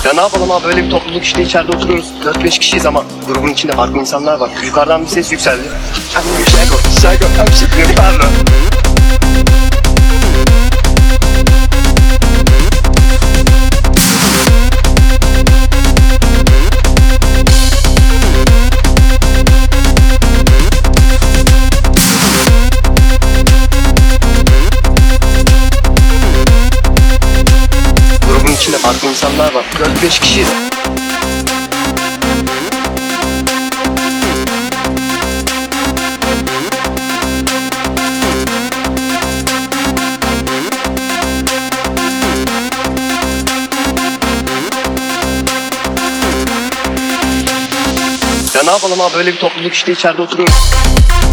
Ya ne yapalım abi, böyle bir topluluk işte, içeride oturuyoruz. 4-5 kişiyiz ama grubun içinde farklı insanlar var. Yukarıdan bir ses yükseldi. I'm sitting in parlor. Grubun içinde farklı insanlar var. 4-5 kişiyiz. Ya ne yapalım abi, böyle bir topluluk işte, içeride oturuyoruz.